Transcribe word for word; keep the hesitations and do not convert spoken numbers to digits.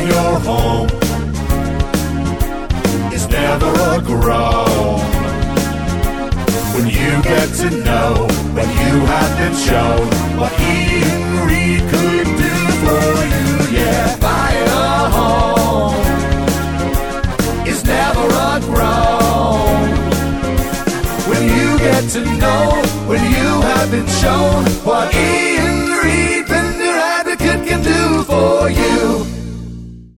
buying your home is never a groan. When you get to know, when you have been shown what Ian Reed could do for you, yeah. Buying a home is never a groan. When you get to know, when you have been shown what Ian Reed, Fender Advocate, can do for you.